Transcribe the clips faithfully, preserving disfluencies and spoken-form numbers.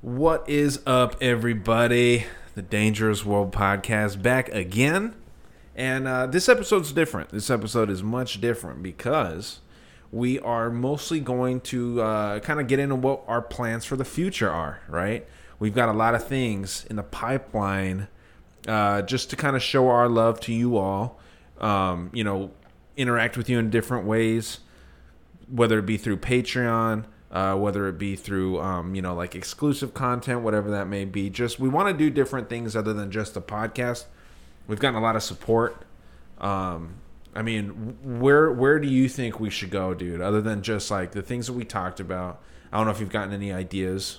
What is up, everybody? The Dangerous World Podcast back again. And uh, this episode's different. This episode is much different because we are mostly going to uh, kind of get into what our plans for the future are, right? We've got a lot of things in the pipeline uh, just to kind of show our love to you all, um, you know, interact with you in different ways, whether it be through Patreon, Uh, whether it be through, um, you know, like exclusive content, whatever that may be. Just we want to do different things other than just the podcast. We've gotten a lot of support. Um, I mean, where where do you think we should go, dude? Other than just like the things that we talked about. I don't know if you've gotten any ideas.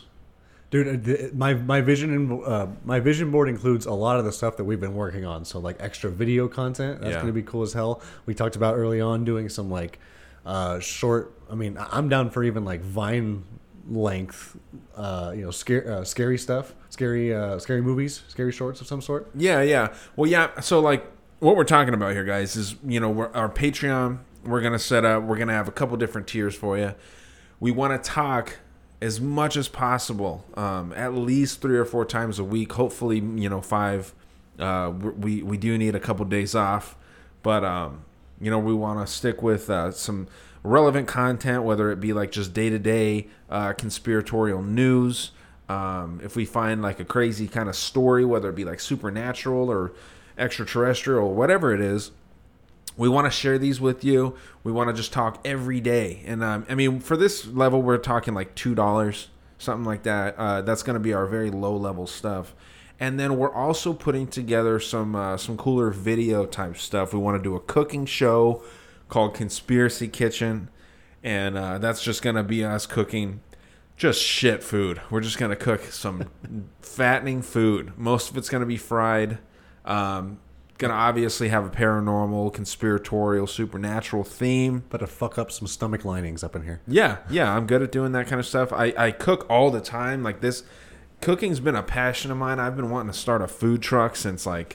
Dude, my my vision uh, my vision board includes a lot of the stuff that we've been working on. So like extra video content, that's Yeah. going to be cool as hell. We talked about early on doing some like uh, short. I mean, I'm down for even like Vine length, uh, you know, scary, uh, scary stuff, scary, uh, scary movies, scary shorts of some sort. Yeah, yeah. Well, yeah. So like, what we're talking about here, guys, is you know, we're, our Patreon. We're gonna set up. We're gonna have a couple different tiers for you. We want to talk as much as possible, um, at least three or four times a week. Hopefully, you know, five. Uh, we we do need a couple days off, but um, you know, we want to stick with uh, some relevant content, whether it be like just day-to-day uh, conspiratorial news. Um, if we find like a crazy kind of story, whether it be like supernatural or extraterrestrial or whatever it is, we want to share these with you. We want to just talk every day. And um, I mean, for this level, we're talking like two dollars, something like that. Uh, that's going to be our very low-level stuff. And then we're also putting together some uh, some cooler video type stuff. We want to do a cooking show called Conspiracy Kitchen, and uh, that's just going to be us cooking just shit food. We're just going to cook some fattening food. Most of it's going to be fried. Um, going to obviously have a paranormal, conspiratorial, supernatural theme. But to fuck up some stomach linings up in here. Yeah, yeah, I'm good at doing that kind of stuff. I, I cook all the time. Like this, cooking's been a passion of mine. I've been wanting to start a food truck since like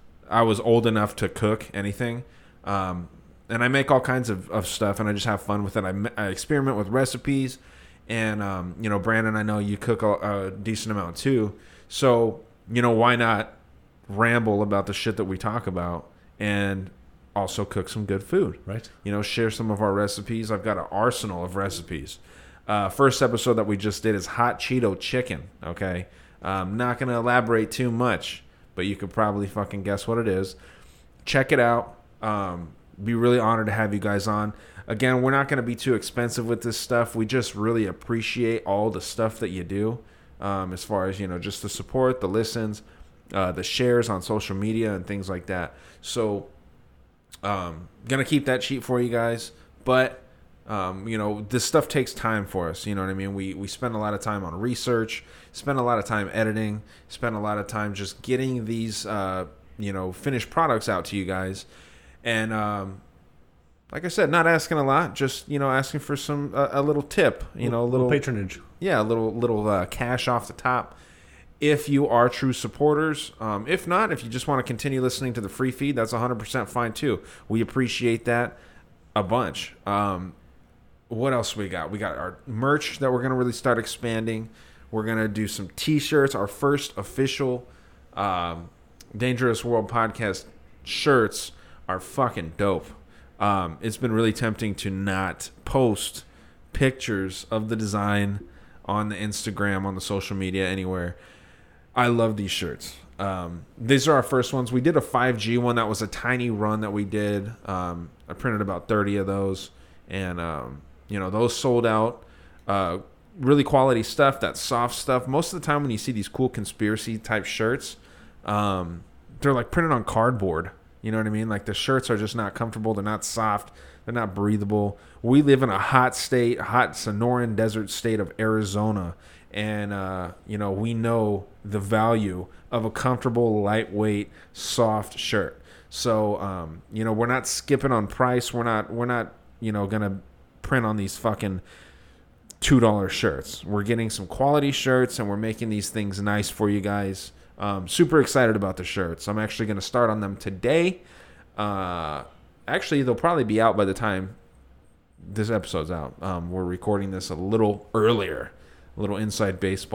I was old enough to cook anything. Um, And I make all kinds of, of stuff, and I just have fun with it. I, I experiment with recipes, and, um, you know, Brandon, I know you cook a, a decent amount too. So, you know, why not ramble about the shit that we talk about and also cook some good food? Right. You know, share some of our recipes. I've got an arsenal of recipes. Uh, first episode that we just did is hot Cheeto chicken, okay? I'm not going to elaborate too much, but you could probably fucking guess what it is. Check it out. Um... Be really honored to have you guys on. Again, we're not going to be too expensive with this stuff. We just really appreciate all the stuff that you do, um, as far as, you know, just the support, the listens, uh, the shares on social media and things like that. So, um, going to keep that cheap for you guys. But, um, you know, this stuff takes time for us. You know what I mean? We, we spend a lot of time on research, spend a lot of time editing, spend a lot of time just getting these, uh, you know, finished products out to you guys. And um, like I said, not asking a lot, just, you know, asking for some uh, a little tip, you know, a little, little patronage. Yeah, a little little uh, cash off the top. If you are true supporters, um, if not, if you just want to continue listening to the free feed, that's one hundred percent fine too. We appreciate that a bunch. Um, what else we got? We got our merch that we're gonna really start expanding. We're gonna do some T-shirts. Our first official um, Dangerous World Podcast shirts are fucking dope. Um, it's been really tempting to not post pictures of the design on the Instagram, on the social media, anywhere. I love these shirts. Um, these are our first ones. We did a five G one. That was a tiny run that we did. Um, I printed about thirty of those, and um, you know, those sold out. Uh, really quality stuff. That soft stuff. Most of the time when you see these cool conspiracy type shirts, um, they're like printed on cardboard. You know what I mean? Like the shirts are just not comfortable. They're not soft. They're not breathable. We live in a hot state, hot Sonoran desert state of Arizona. And, uh, you know, we know the value of a comfortable, lightweight, soft shirt. So, um, you know, we're not skipping on price. We're not, we're not, you know, going to print on these fucking two dollar shirts. We're getting some quality shirts, and we're making these things nice for you guys. Um, super excited about the shirts. I'm actually going to start on them today. Uh, actually, they'll probably be out by the time this episode's out. Um, we're recording this a little earlier. A little inside baseball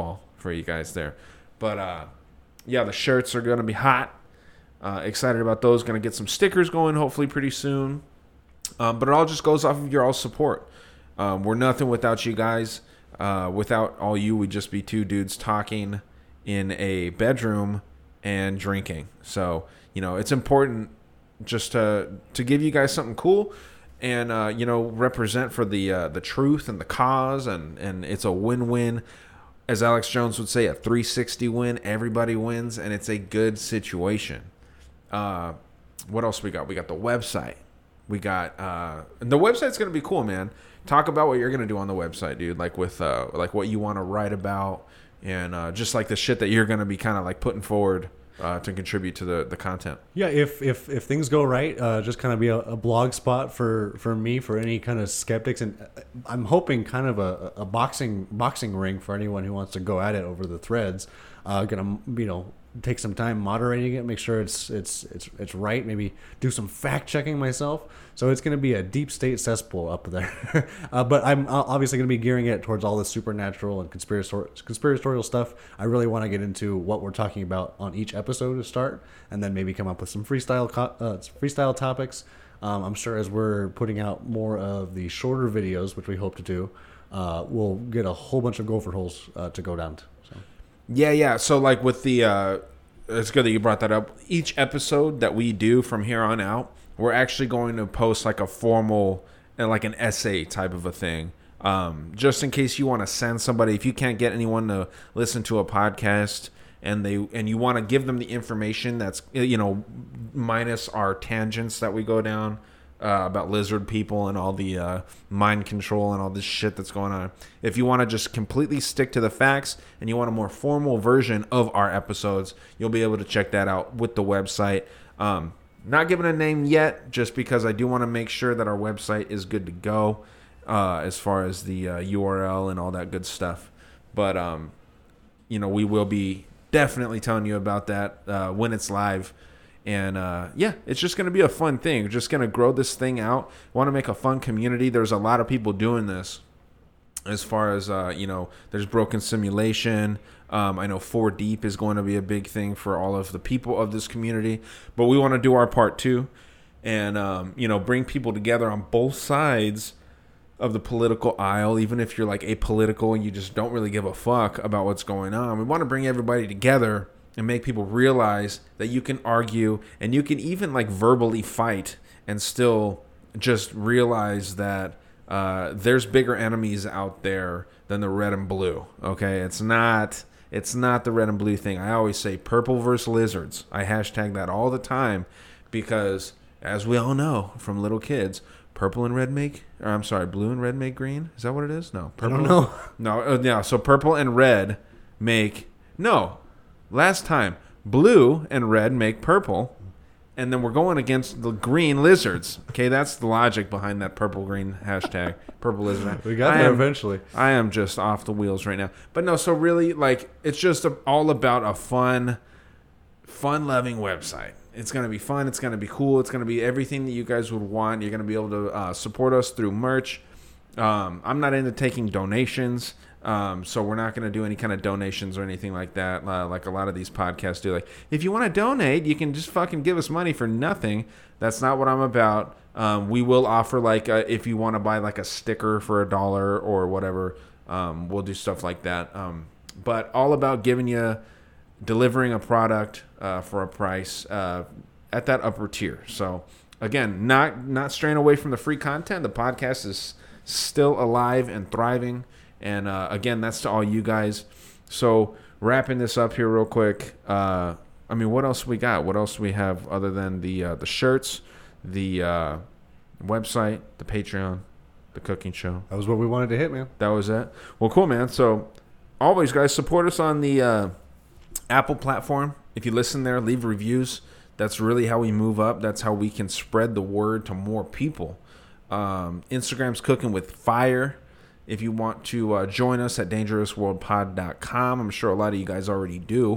for you guys there. But uh, yeah, the shirts are going to be hot. Uh, excited about those. Going to get some stickers going hopefully pretty soon. Um, but it all just goes off of your all support. Um, we're nothing without you guys. Uh, without all you, we'd just be two dudes talking in a bedroom and drinking. So, you know, it's important just to to give you guys something cool and, uh, you know, represent for the uh, the truth and the cause. And, and it's a win-win. As Alex Jones would say, a three sixty win. Everybody wins, and it's a good situation. Uh, what else we got? We got the website. We got uh, the website's gonna be cool, man. Talk about what you're gonna do on the website, dude. Like with uh, like what you want to write about, and uh, just like the shit that you're gonna be kind of like putting forward uh, to contribute to the, the content. Yeah, if if if things go right, uh, just kind of be a, a blog spot for, for me for any kind of skeptics, and I'm hoping kind of a, a boxing boxing ring for anyone who wants to go at it over the threads. Uh, gonna you know. Take some time moderating it, make sure it's it's it's it's right. Maybe do some fact checking myself. So it's going to be a deep state cesspool up there. uh, but I'm obviously going to be gearing it towards all the supernatural and conspiratorial conspiratorial stuff. I really want to get into what we're talking about on each episode to start, and then maybe come up with some freestyle co- uh, freestyle topics. Um, I'm sure as we're putting out more of the shorter videos, which we hope to do, uh, we'll get a whole bunch of gopher holes uh, to go down to. So. Yeah, yeah. So like with the, uh, it's good that you brought that up. Each episode that we do from here on out, we're actually going to post like a formal and like an essay type of a thing. Um, just in case you want to send somebody, if you can't get anyone to listen to a podcast and they and you want to give them the information that's, you know, minus our tangents that we go down. Uh, about lizard people and all the uh, mind control and all this shit that's going on. If you want to just completely stick to the facts and you want a more formal version of our episodes, you'll be able to check that out with the website. Um, not giving a name yet, just because I do want to make sure that our website is good to go uh, as far as the uh, U R L and all that good stuff. But, um, you know, we will be definitely telling you about that uh, when it's live. And, uh, yeah, it's just going to be a fun thing. We're just going to grow this thing out. Want to make a fun community. There's a lot of people doing this as far as, uh, you know, there's Broken Simulation. Um, I know Four Deep is going to be a big thing for all of the people of this community. But we want to do our part, too. And, um, you know, bring people together on both sides of the political aisle, even if you're, like, apolitical and you just don't really give a fuck about what's going on. We want to bring everybody together and make people realize that you can argue and you can even like verbally fight and still just realize that uh, there's bigger enemies out there than the red and blue. Okay, it's not it's not the red and blue thing. I always say purple versus lizards. I hashtag that all the time because, as we all know from little kids, purple and red make, or I'm sorry, blue and red make green. Is that what it is? No, purple. I don't know. No, uh, yeah. So purple and red make no. Last time, blue and red make purple, and then we're going against the green lizards. Okay, that's the logic behind that purple-green hashtag, purple lizard. We got I there am, eventually. I am just off the wheels right now. But no, so really, like, it's just a, all about a fun, fun-loving website. It's going to be fun. It's going to be cool. It's going to be everything that you guys would want. You're going to be able to uh, support us through merch. Um, I'm not into taking donations. Um, so we're not going to do any kind of donations or anything like that, uh, like a lot of these podcasts do. Like, if you want to donate, you can just fucking give us money for nothing. That's not what I'm about. Um, we will offer, like, a, if you want to buy, like, a sticker for a dollar or whatever, um, we'll do stuff like that. Um, but all about giving you, delivering a product uh, for a price uh, at that upper tier. So, again, not not straying away from the free content. The podcast is still alive and thriving. And, uh, again, that's to all you guys. So, wrapping this up here real quick. Uh, I mean, what else we got? What else do we have other than the uh, the shirts, the uh, website, the Patreon, the cooking show? That was what we wanted to hit, man. That was it? Well, cool, man. So, always, guys, support us on the uh, Apple platform. If you listen there, leave reviews. That's really how we move up. That's how we can spread the word to more people. Um, Instagram's Cooking with Fire. If you want to uh, join us at dangerous world pod dot com, I'm sure a lot of you guys already do.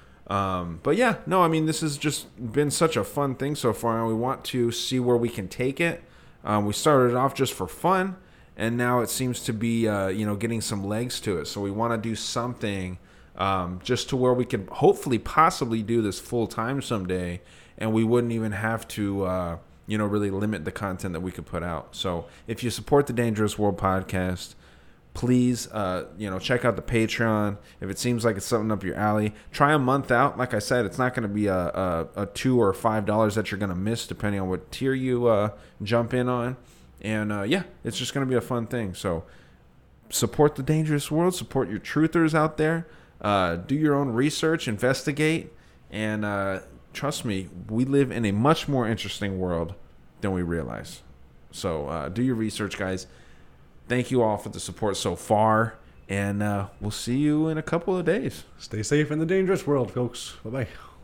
Um, but yeah, no, I mean, this has just been such a fun thing so far, and we want to see where we can take it. Um, we started off just for fun, and now it seems to be, uh, you know, getting some legs to it. So we want to do something um, just to where we can hopefully possibly do this full time someday, and we wouldn't even have to, uh, you know, really limit the content that we could put out. So if you support the Dangerous World podcast, please, uh, you know, check out the Patreon. If it seems like it's something up your alley, try a month out. Like I said, it's not going to be a, a, a two or five dollars that you're going to miss, depending on what tier you uh, jump in on. And uh, yeah, it's just going to be a fun thing. So support the Dangerous World. Support your truthers out there. Uh, do your own research, investigate, and uh, trust me, we live in a much more interesting world than we realize. So uh, do your research, guys. Thank you all for the support so far, and uh, we'll see you in a couple of days. Stay safe in the dangerous world, folks. Bye-bye.